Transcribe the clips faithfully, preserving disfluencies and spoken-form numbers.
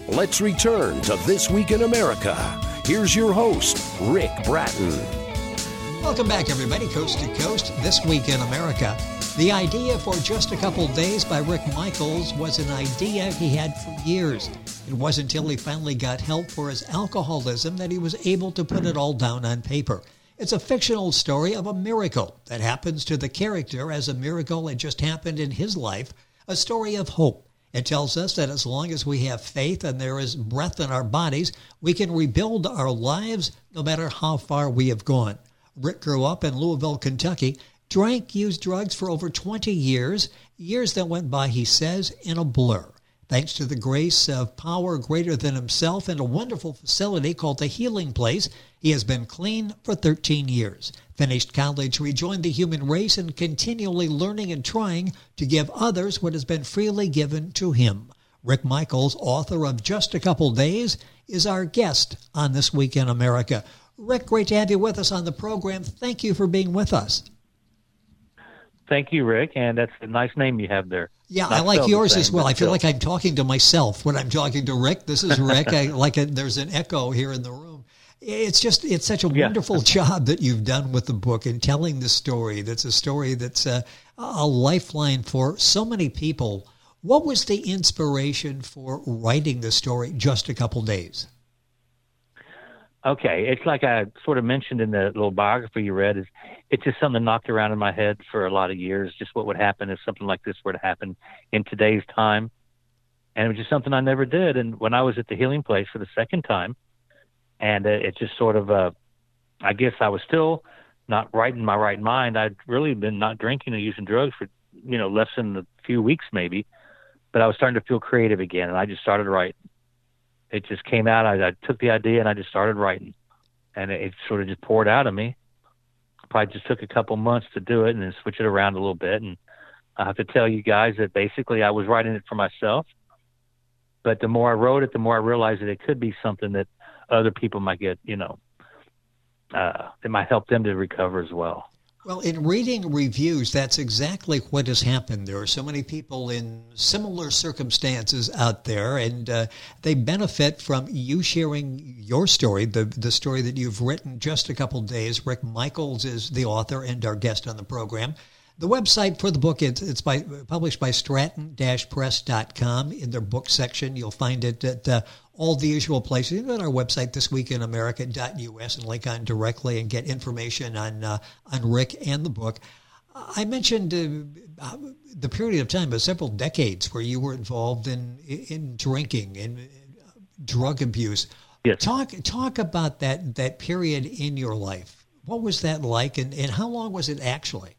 Let's return to This Week in America. Here's your host, Rick Bratton. Welcome back, everybody, coast to coast. This Week in America. The idea for Just a Couple Days by Rick Michaels was an idea he had for years. It wasn't until he finally got help for his alcoholism that he was able to put it all down on paper. It's a fictional story of a miracle that happens to the character as a miracle had just happened in his life, a story of hope. It tells us that as long as we have faith and there is breath in our bodies, we can rebuild our lives no matter how far we have gone. Rick grew up in Louisville, Kentucky, drank, used drugs for over twenty years, years that went by, he says, in a blur. Thanks to the grace of power greater than himself and a wonderful facility called The Healing Place, he has been clean for thirteen years. Finished college, rejoined the human race, and continually learning and trying to give others what has been freely given to him. Rick Michaels, author of Just a Couple Days, is our guest on This Week in America. Rick, great to have you with us on the program. Thank you for being with us. Thank you, Rick, and that's a nice name you have there. Yeah, Not I like yours same, as well. I feel still. like I'm talking to myself when I'm talking to Rick. This is Rick. I like it. There's an echo here in the room. It's just, it's such a Yeah. wonderful job that you've done with the book and telling the story. That's a story that's a, a lifeline for so many people. What was the inspiration for writing the story Just a Couple Days? Okay, it's like I sort of mentioned in the little biography you read, is it's just something that knocked around in my head for a lot of years, just what would happen if something like this were to happen in today's time. And it was just something I never did. And when I was at the Healing Place for the second time, and uh, it just sort of, uh, I guess I was still not right in my right mind. I'd really been not drinking or using drugs for, you know, less than a few weeks maybe, but I was starting to feel creative again, and I just started writing. It just came out. I, I took the idea and I just started writing, and it, it sort of just poured out of me. Probably just took a couple months to do it and then switch it around a little bit. And I have to tell you guys that basically I was writing it for myself, but the more I wrote it, the more I realized that it could be something that other people might get, you know, uh, it might help them to recover as well. Well, in reading reviews, that's exactly what has happened. There are so many people in similar circumstances out there, and uh, they benefit from you sharing your story, the the story that you've written Just a Couple Days. Rick Michaels is the author and our guest on the program. The website for the book, it's, it's by, published by stratton dash press dot com. In their book section, you'll find it at uh, all the usual places. You can go to our website, this week in america dot u s, and link on directly and get information on uh, on Rick and the book. I mentioned uh, the period of time, but several decades, where you were involved in in drinking and drug abuse. Yes. Talk talk about that that period in your life. What was that like, and, and how long was it actually?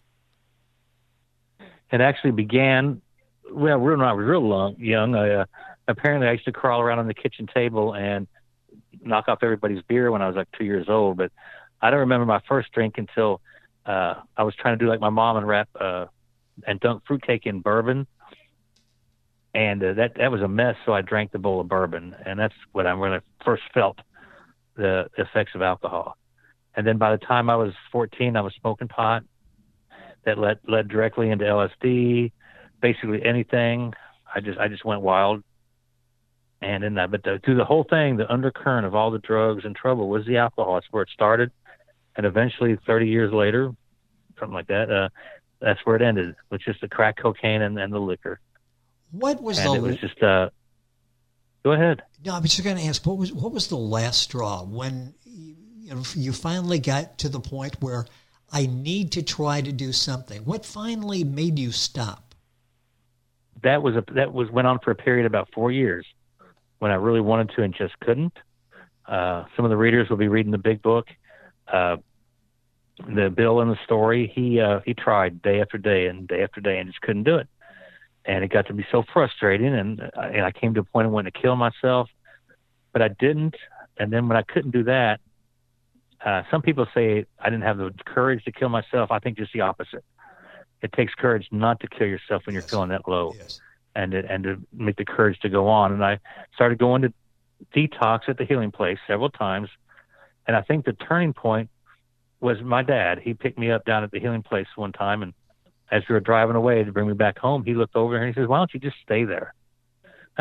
It actually began, well, when I was real long, young. I, uh, apparently, I used to crawl around on the kitchen table and knock off everybody's beer when I was like two years old. But I don't remember my first drink until uh, I was trying to do like my mom and wrap uh, and dunk fruitcake in bourbon. And uh, that that was a mess, so I drank the bowl of bourbon. And that's when I, when I first felt the effects of alcohol. And then by the time I was fourteen, I was smoking pot. That led led directly into L S D, basically anything. I just I just went wild, and in that, but the, through the whole thing, the undercurrent of all the drugs and trouble was the alcohol. That's where it started, and eventually, thirty years later, something like that, uh, that's where it ended, with just the crack cocaine and, and the liquor. What was and the? It was just. Uh, go ahead. No, I was just going to ask, what was what was the last straw when you, you know, you finally got to the point where I need to try to do something? What finally made you stop? That was a that was went on for a period of about four years, when I really wanted to and just couldn't. Uh, some of the readers will be reading the big book. Uh, the Bill in the story, he uh, he tried day after day and day after day and just couldn't do it. And it got to be so frustrating, and, uh, and I came to a point of wanting to kill myself, but I didn't. And then when I couldn't do that, Uh, some people say I didn't have the courage to kill myself. I think just the opposite. It takes courage not to kill yourself when you're Yes. feeling that low, Yes. and to, and to make the courage to go on. And I started going to detox at the Healing Place several times, and I think the turning point was my dad. He picked me up down at the Healing Place one time, and as we were driving away to bring me back home, he looked over and he says, "Why don't you just stay there?"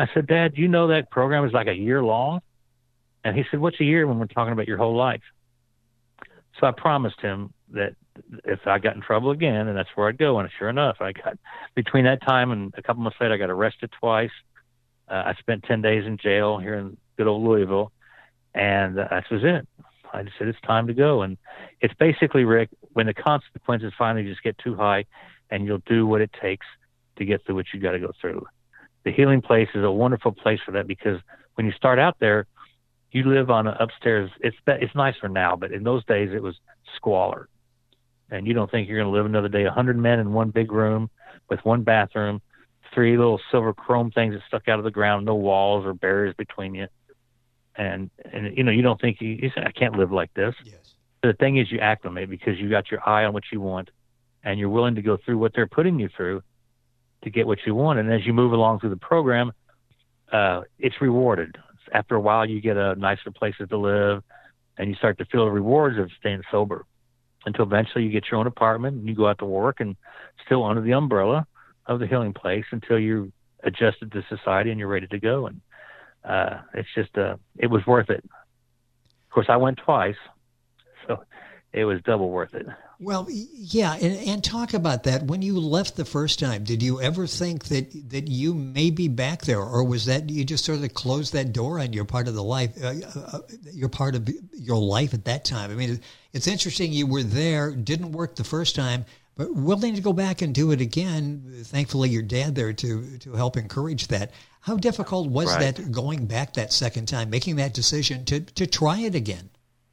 I said, Dad, you know that program is like a year long? And he said, what's a year when we're talking about your whole life? So I promised him that if I got in trouble again, and that's where I'd go. And sure enough, I got, between that time and a couple months later, I got arrested twice. Uh, I spent ten days in jail here in good old Louisville. And uh, that was it. I just said, it's time to go. And it's basically, Rick, when the consequences finally just get too high, and you'll do what it takes to get through what you got to go through. The Healing Place is a wonderful place for that, because when you start out there, you live on an upstairs. It's it's nicer now, but in those days it was squalor. And you don't think you're going to live another day. A hundred men in one big room with one bathroom, three little silver chrome things that stuck out of the ground, no walls or barriers between you. And, and you know, you don't think, you, you say, I can't live like this. Yes. The thing is, you acclimate because you got your eye on what you want, and you're willing to go through what they're putting you through to get what you want. And as you move along through the program, uh, it's rewarded. After a while, you get a nicer places to live, and you start to feel the rewards of staying sober, until eventually you get your own apartment and you go out to work, and still under the umbrella of the Healing Place until you're adjusted to society and you're ready to go. And uh, it's just, uh, it was worth it. Of course, I went twice, so it was double worth it. Well, yeah, and, and talk about that. When you left the first time, did you ever think that, that you may be back there, or was that you just sort of closed that door on your part of the life, uh, uh, your part of your life at that time? I mean, it's interesting you were there, didn't work the first time, but willing to go back and do it again. Thankfully, your dad there to to help encourage that. How difficult was Right. that going back that second time, making that decision to to try it again?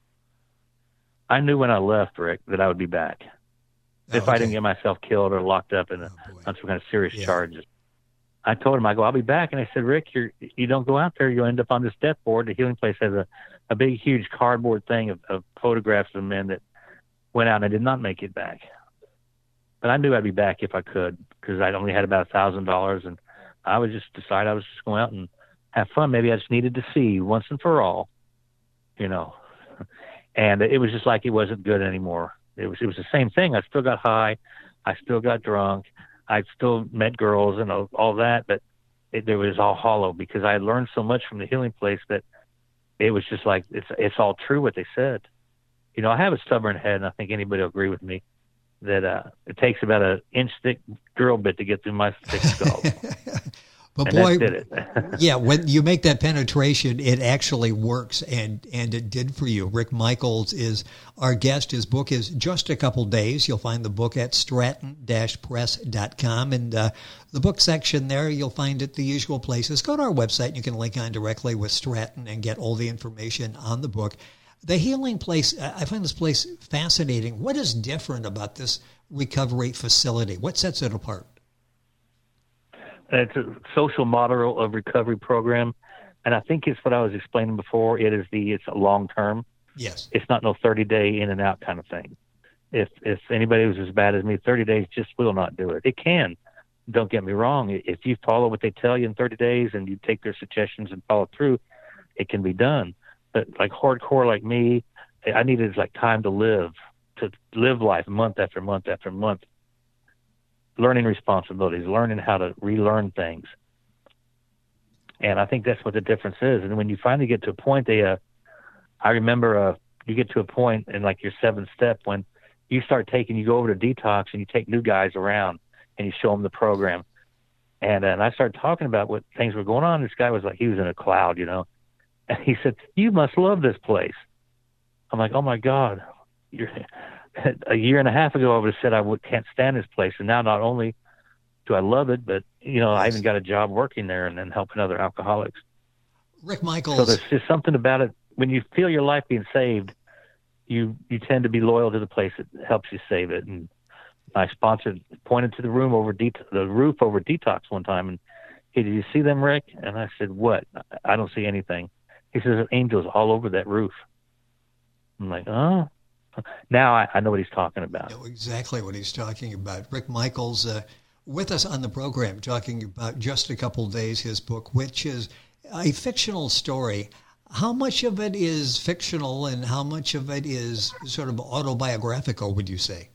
I knew when I left, Rick, that I would be back. Oh, if okay. I didn't get myself killed or locked up in a, Oh, boy. on some kind of serious Yeah. charges. I told him, I go, I'll be back. And I said, Rick, you're, you don't go out there, you'll end up on this death board. The Healing Place has a, a big, huge cardboard thing of, of photographs of men that went out and I did not make it back. But I knew I'd be back if I could, because I only had about a thousand dollars, and I would just decide I was just going out and have fun. Maybe I just needed to see once and for all, you know. And it was just like it wasn't good anymore. It was it was the same thing. I still got high. I still got drunk. I still met girls and all, all that, but it, it was all hollow, because I had learned so much from the Healing Place that it was just like, it's it's all true what they said. You know, I have a stubborn head, and I think anybody will agree with me that uh, it takes about an inch thick drill bit to get through my thick skull. But And boy, that did it. yeah, when you make that penetration, it actually works, and, and it did for you. Rick Michaels is our guest. His book is Just a Couple Days. You'll find the book at stratton dash press dot com, and uh, the book section there, you'll find it the usual places. Go to our website, and you can link on directly with Stratton and get all the information on the book. The Healing Place, I find this place fascinating. What is different about this recovery facility? What sets it apart? It's a social model of recovery program, and I think it's what I was explaining before. It is the it's a long term. Yes. It's not no thirty day in and out kind of thing. If if anybody was as bad as me, thirty days just will not do it. It can. Don't get me wrong. If you follow what they tell you in thirty days and you take their suggestions and follow through, it can be done. But like hardcore like me, I needed like time to live, to live life month after month after month. Learning responsibilities, learning how to relearn things. And I think that's what the difference is. And when you finally get to a point, they, uh, I remember uh, you get to a point in like your seventh step when you start taking, you go over to detox and you take new guys around and you show them the program. And, uh, and I started talking about what things were going on. This guy was like, he was in a cloud, you know. And he said, you must love this place. I'm like, oh my God, you're... A year and a half ago, I would have said I would, can't stand this place. And now not only do I love it, but, you know, I even got a job working there and then helping other alcoholics. Rick Michaels. So there's just something about it. When you feel your life being saved, you, you tend to be loyal to the place that helps you save it. And my sponsor pointed to the room over det- the roof over detox one time. And he, did you see them, Rick? And I said, what? I don't see anything. He says, angels all over that roof. I'm like, oh. Now I, I know what he's talking about. I know exactly what he's talking about. Rick Michaels uh, with us on the program talking about Just a Couple Days, his book, which is a fictional story. How much of it is fictional and how much of it is sort of autobiographical, would you say?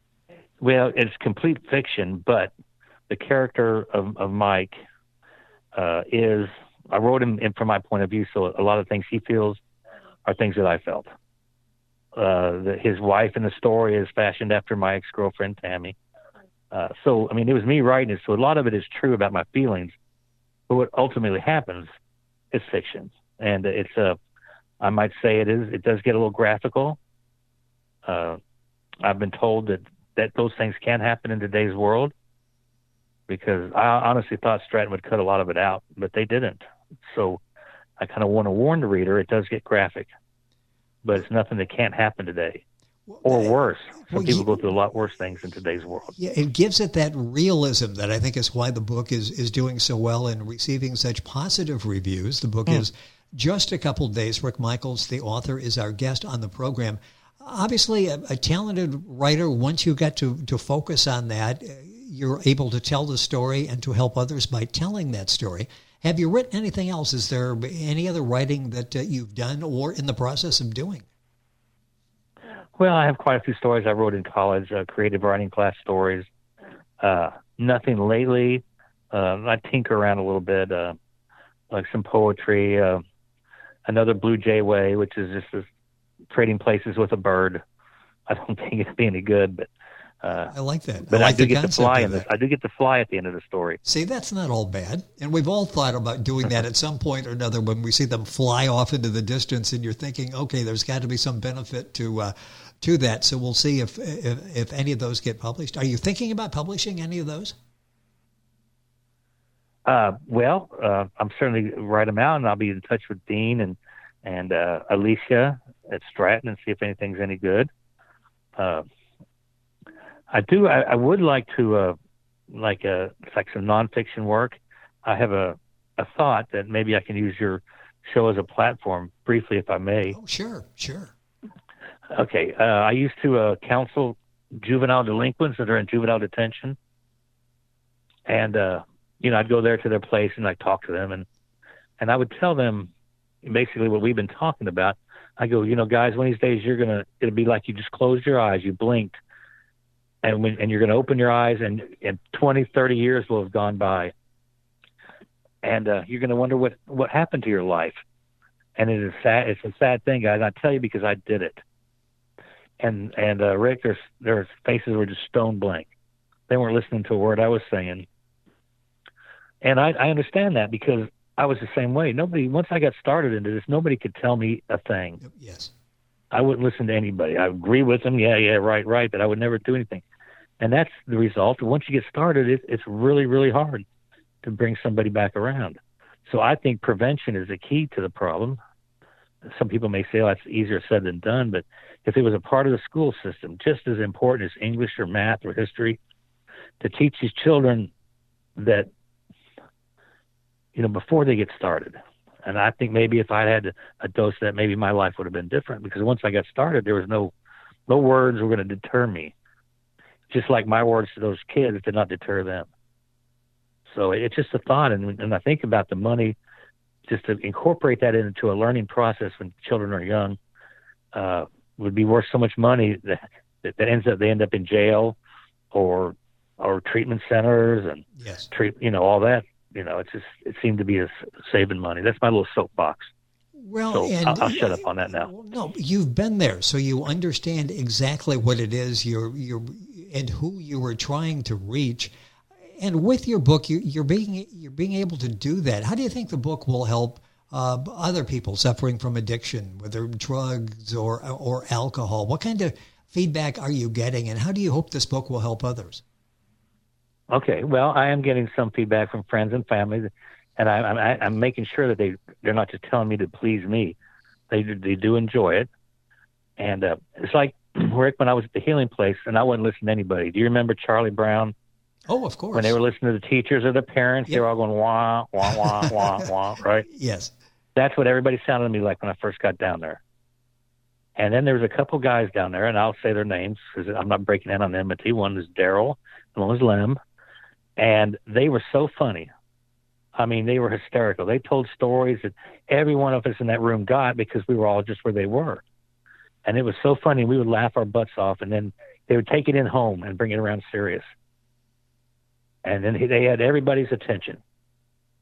Well, it's complete fiction, but the character of, of Mike uh, is I wrote him in from my point of view, so a lot of things he feels are things that I felt. Uh, the, his wife in the story is fashioned after my ex-girlfriend, Tammy. Uh, so, I mean, it was me writing it, so a lot of it is true about my feelings, but what ultimately happens is fiction. And it's, uh, I might say it is, it does get a little graphical. Uh, I've been told that, that those things can happen in today's world, because I honestly thought Stratton would cut a lot of it out, but they didn't. So I kind of want to warn the reader, it does get graphic, but it's nothing that can't happen today. Or worse. Some well, people you, go through a lot worse things in today's world. Yeah, it gives it that realism that I think is why the book is, is doing so well and receiving such positive reviews. The book mm. is Just a Couple Days. Rick Michaels, the author, is our guest on the program. Obviously, a, a talented writer. Once you get to, to focus on that, you're able to tell the story and to help others by telling that story. Have you written anything else? Is there any other writing that uh, you've done or in the process of doing? Well, I have quite a few stories I wrote in college, uh, creative writing class stories. Uh, nothing lately. Uh, I tinker around a little bit, uh, like some poetry. Uh, another Blue Jay Way, which is just this trading places with a bird. I don't think it'd be any good, but uh, I like that. But I, like I do the get to fly in that. this. I do get to fly at the end of the story. See, that's not all bad. And we've all thought about doing that at some point or another when we see them fly off into the distance, and you're thinking, okay, there's got to be some benefit to uh, to that. So we'll see if, if if any of those get published. Are you thinking about publishing any of those? Uh, well, uh, I'm certainly write them out, and I'll be in touch with Dean and and uh, Alicia at Stratton and see if anything's any good. Uh, I do. I, I would like to, uh, like a like some nonfiction work. I have a, a thought that maybe I can use your show as a platform briefly, if I may. Oh, sure, sure. Okay. Uh, I used to uh, counsel juvenile delinquents that are in juvenile detention, and uh, you know, I'd go there to their place and I'd talk to them, and and I would tell them basically what we've been talking about. I go, you know, guys, one of these days you're gonna, it'll be like you just closed your eyes, you blinked. And when, and you're going to open your eyes, and, and twenty, thirty years will have gone by. And uh, you're going to wonder what, what happened to your life. And it is sad. It's a sad thing, guys. I tell you, because I did it. And, and uh, Rick, their, their faces were just stone blank. They weren't listening to a word I was saying. And I, I understand that, because I was the same way. Nobody, once I got started into this, nobody could tell me a thing. Yes. I wouldn't listen to anybody. I agree with them. Yeah, yeah, right, right. But I would never do anything. And that's the result. Once you get started, it, it's really, really hard to bring somebody back around. So I think prevention is the key to the problem. Some people may say, oh, that's easier said than done. But if it was a part of the school system, just as important as English or math or history, to teach these children that, you know, before they get started. And I think maybe if I had a dose of that, maybe my life would have been different, because once I got started, there was no, no words were going to deter me. Just like my words to those kids did not deter them. So it's just a thought. And, and I think about the money, just to incorporate that into a learning process when children are young, uh, would be worth so much money that, that, that ends up, they end up in jail or, or treatment centers and yes. treat, you know, all that. You know, it's just, it seemed to be a saving money. That's my little soapbox. Well, so and I'll, I'll shut up on that now. No, you've been there, so you understand exactly what it is you're, you're, and who you were trying to reach. And with your book, you, you're being you're being able to do that. How do you think the book will help uh, other people suffering from addiction, whether drugs or or alcohol? What kind of feedback are you getting, and how do you hope this book will help others? Okay, well, I am getting some feedback from friends and family, and I, I'm, I'm making sure that they, they're not just telling me to please me. They, they do enjoy it. And uh, it's like, Rick, when I was at the healing place, and I wouldn't listen to anybody. Do you remember Charlie Brown? Oh, of course. When they were listening to the teachers or the parents, yep. They were all going, wah, wah, wah, wah, wah, right? Yes. That's what everybody sounded to me like when I first got down there. And then there was a couple guys down there, and I'll say their names because I'm not breaking in on enmity. One was Daryl, and one was Lem. And they were so funny. I mean, they were hysterical. They told stories that every one of us in that room got because we were all just where they were. And it was so funny. We would laugh our butts off, and then they would take it in home and bring it around serious. And then they had everybody's attention.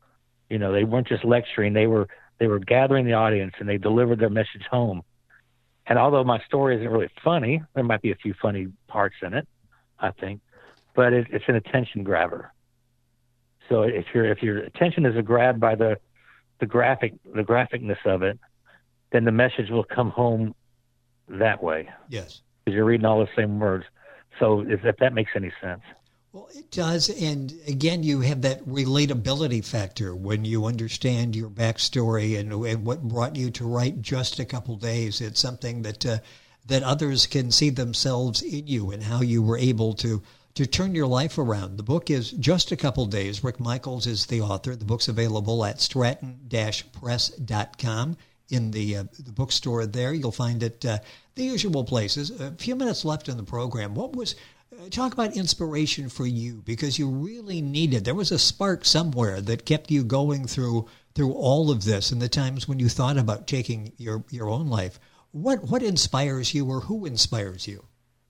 You know, they weren't just lecturing; they were they were gathering the audience, and they delivered their message home. And although my story isn't really funny, there might be a few funny parts in it, I think, but it, it's an attention grabber. So if your if your attention is grabbed by the the graphic the graphicness of it, then the message will come home that way. Yes, because you're reading all the same words. So if, if that makes any sense. Well, it does. And again, you have that relatability factor when you understand your backstory and, and what brought you to write Just a Couple Days. It's something that uh, that others can see themselves in you and how you were able to to turn your life around. The book is Just a Couple Days. Rick Michaels is the author. The book's available at stratton dash press dot com. In the uh, the bookstore there. You'll find it uh, the usual places. A few minutes left in the program. What was, uh, talk about inspiration for you, because you really needed, there was a spark somewhere that kept you going through through all of this and the times when you thought about taking your, your own life. What what inspires you, or who inspires you?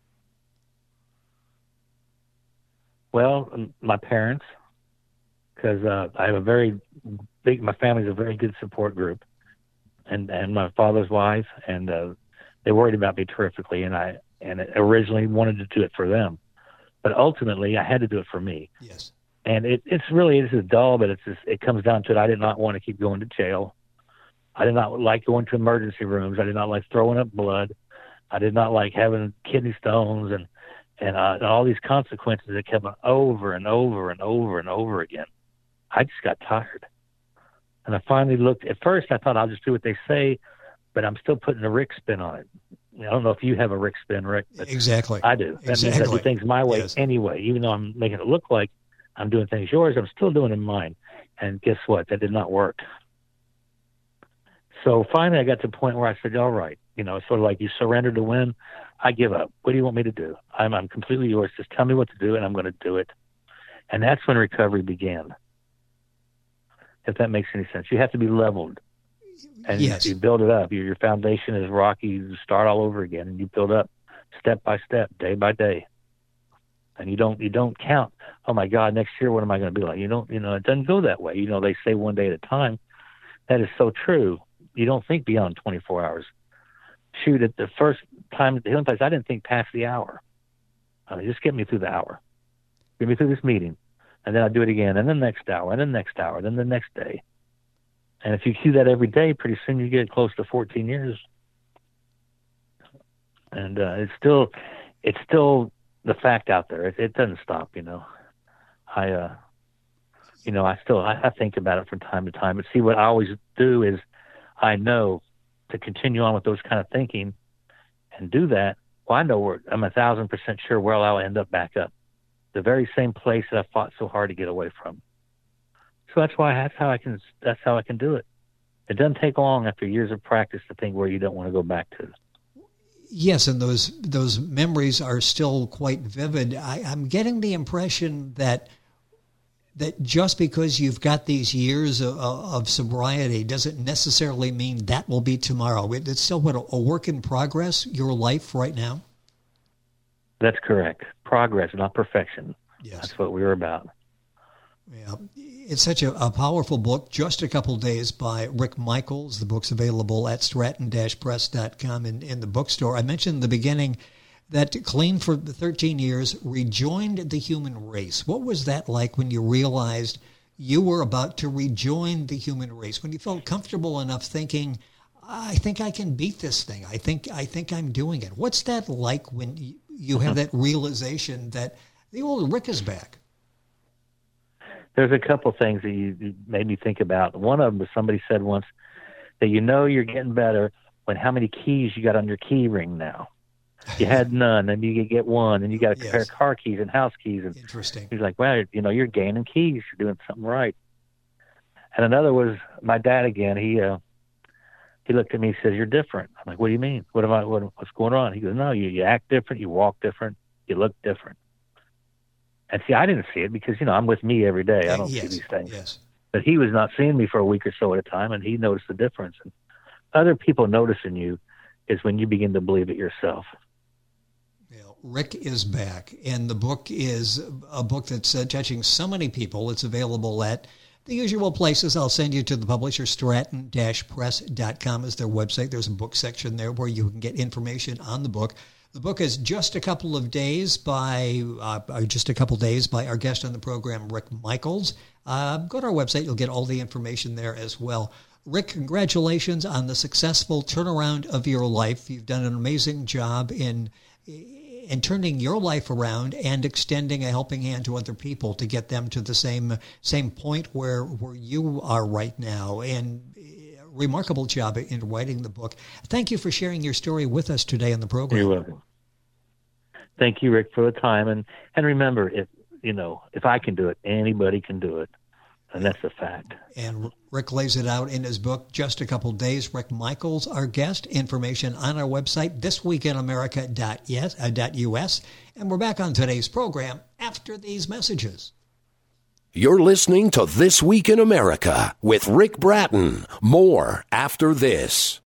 Well, my parents, because uh, I have a very big, my family's a very good support group. And, and my father's wife, and uh, they worried about me terrifically, and I and originally wanted to do it for them, but ultimately I had to do it for me. Yes. And it, it's really, this is dull, but it's just, it comes down to it. I did not want to keep going to jail. I did not like going to emergency rooms. I did not like throwing up blood. I did not like having kidney stones and and, uh, and all these consequences that kept on over and over and over and over again. I just got tired. And I finally looked, at first I thought I'll just do what they say, but I'm still putting a Rick spin on it. I don't know if you have a Rick spin, Rick. But exactly. I do. That exactly. means I do things my way yes. anyway. Even though I'm making it look like I'm doing things yours, I'm still doing them mine. And guess what? That did not work. So finally I got to the point where I said, all right, you know, sort of like you surrender to win. I give up. What do you want me to do? I'm, I'm completely yours. Just tell me what to do, and I'm going to do it. And that's when recovery began. If that makes any sense. You have to be leveled. And yes. you build it up. Your, your foundation is rocky. You start all over again, and you build up step by step, day by day. And you don't you don't count, oh, my God, next year what am I going to be like? You don't, you know, it doesn't go that way. You know, they say one day at a time. That is so true. You don't think beyond twenty-four hours. Shoot, at the first time, the only place I didn't think past the hour. I mean, just get me through the hour. Get me through this meeting. And then I do it again, and then the next hour, and then the next hour, then the next day. And if you do that every day, pretty soon you get close to fourteen years. And uh, it's still, it's still the fact out there. It, it doesn't stop, you know. I, uh, you know, I still, I, I think about it from time to time. But see, what I always do is, I know to continue on with those kind of thinking and do that. Well, I know where I'm a thousand percent sure where I'll end up back up. The very same place that I fought so hard to get away from. So that's why that's how I can that's how I can do it. It doesn't take long after years of practice to think where you don't want to go back to. Yes, and those those memories are still quite vivid. I, I'm getting the impression that that just because you've got these years of, of sobriety doesn't necessarily mean that will be tomorrow. It's still what, a work in progress, your life right now? That's correct. Progress, not perfection. Yes. That's what we were about. Yeah. It's such a, a powerful book, Just a Couple Days by Rick Michaels. The book's available at stratton dash press dot com in, in the bookstore. I mentioned in the beginning that clean for thirteen years, rejoined the human race. What was that like when you realized you were about to rejoin the human race, when you felt comfortable enough thinking, I think I can beat this thing. I think I think I'm doing it. What's that like when you, you have that realization that the old Rick is back? There's a couple things that you, you made me think about. One of them was somebody said once that you know you're getting better when how many keys you got on your key ring now. You had none, and you get one, and you got to compare yes. car keys and house keys. And interesting. He's like, well, you know, you're gaining keys. You're doing something right. And another was my dad again. He uh, he looked at me and says, you're different. I'm like, what do you mean? What am I? What, what's going on? He goes, no, you, you act different. You walk different. You look different. And see, I didn't see it because, you know, I'm with me every day. I don't yes. see these things. Yes. But he was not seeing me for a week or so at a time, and he noticed the difference. And other people noticing you is when you begin to believe it yourself. Rick is back, and the book is a book that's uh, touching so many people. It's available at The usual places, I'll send you to the publisher, stratton dash press dot com is their website. There's a book section there where you can get information on the book. The book is Just a Couple of Days by uh, Just a Couple Days by our guest on the program, Rick Michaels. Uh, go to our website. You'll get all the information there as well. Rick, congratulations on the successful turnaround of your life. You've done an amazing job in in turning your life around and extending a helping hand to other people to get them to the same same point where where you are right now. And a remarkable job in writing the book. Thank you for sharing your story with us today on the program. You're welcome. Thank you, Rick, for the time. And and remember, if you know, if I can do it, anybody can do it. And that's a fact. And Rick lays it out in his book, Just a Couple Days. Rick Michaels, our guest. Information on our website, this week in america dot u s. And we're back on today's program after these messages. You're listening to This Week in America with Rick Bratton. More after this.